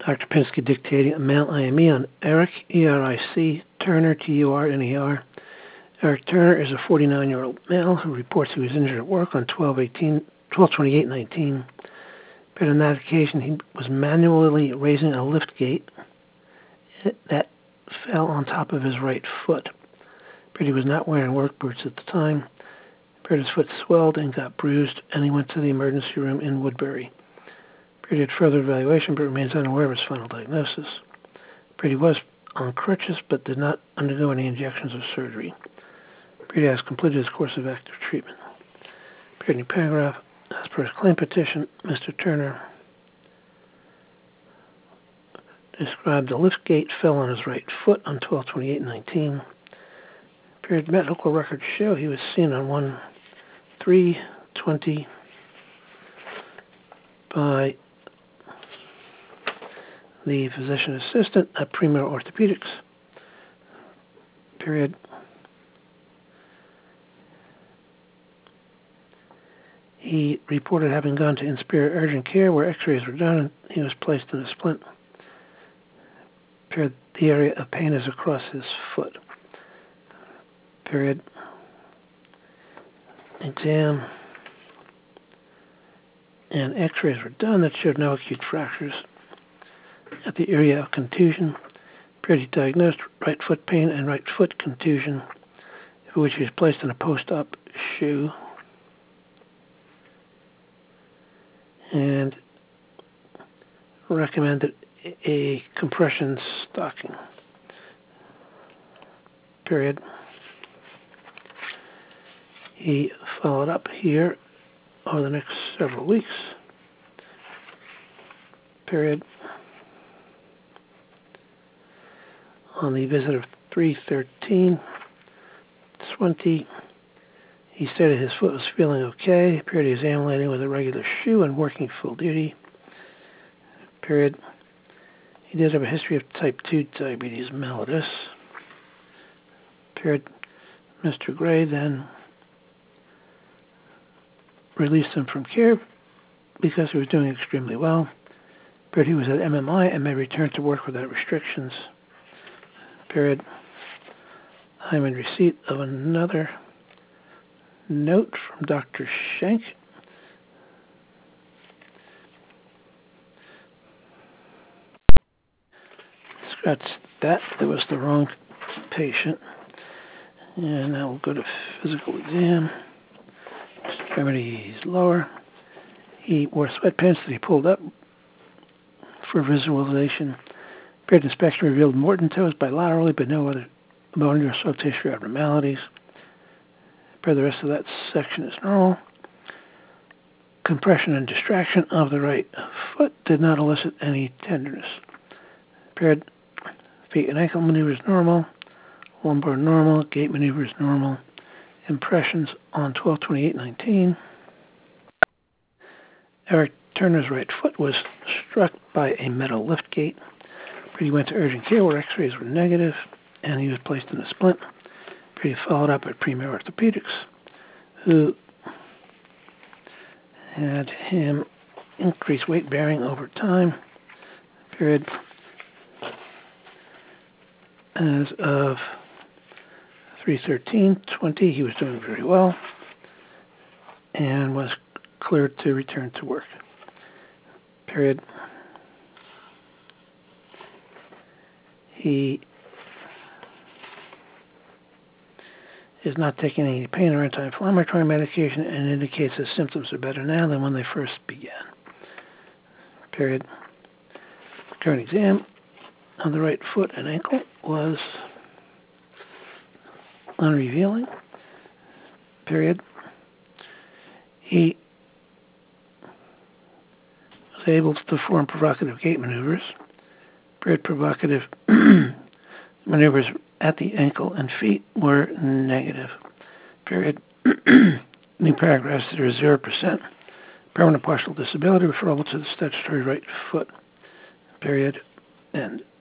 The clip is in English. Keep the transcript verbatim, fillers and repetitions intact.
Doctor Pinsky dictating a male I M E on Eric, E R I C, Turner, T U R N E R. Eric Turner is a forty-nine-year-old male who reports he was injured at work on twelve twenty-eight nineteen. But on that occasion, he was manually raising a lift gate that fell on top of his right foot. But he was not wearing work boots at the time. But his foot swelled and got bruised, and he went to the emergency room in Woodbury. Brady had further evaluation, but remains unaware of his final diagnosis. Brady was on crutches, but did not undergo any injections or surgery. Brady has completed his course of active treatment. Brady paragraph, as per his claim petition, Mister Turner described the lift gate fell on his right foot on twelve twenty-eight nineteen. Period medical records show he was seen on one three twenty by the physician assistant at Premier Orthopedics. Period. He reported having gone to Inspire Urgent Care where x-rays were done and he was placed in a splint. Period. The area of pain is across his foot. Period. Exam and x-rays were done that showed no acute fractures at the area of contusion. Period. He diagnosed right foot pain and right foot contusion, for which he was placed in a post-op shoe. And recommended a compression stocking. Period. He followed up here over the next several weeks. Period. On the visit of three thirteen twenty, he stated his foot was feeling okay. Period. He was ambulating with a regular shoe and working full duty. Period. He did have a history of type two diabetes mellitus. Period. Mister Gray then released him from care because he was doing extremely well. Period. He was at M M I and may return to work without restrictions. Period. I'm in receipt of another note from Doctor Schenk. Scratch that. That was the wrong patient. And now we'll go to physical exam. Extremities lower. He wore sweatpants that he pulled up for visualization. Period inspection revealed Morton toes bilaterally, but no other bone or soft tissue abnormalities. Period. The rest of that section is normal. Compression and distraction of the right foot did not elicit any tenderness. Period. Feet and ankle maneuvers normal. Lumbar normal. Gait maneuvers normal. Impressions on twelve twenty-eight nineteen. Eric Turner's right foot was struck by a metal lift gate. He went to urgent care where x-rays were negative, and he was placed in a splint. He followed up at Premier Orthopedics, who had him increase weight bearing over time. Period. As of three thirteen twenty, he was doing very well and was cleared to return to work. Period. He is not taking any pain or anti-inflammatory medication and indicates his symptoms are better now than when they first began. Period. Current exam on the right foot and ankle was unrevealing. Period. He was able to perform provocative gait maneuvers. Period. Provocative maneuvers at the ankle and feet were negative. Period. New paragraphs that are zero percent. Permanent partial disability referable to the statutory right foot. Period. End.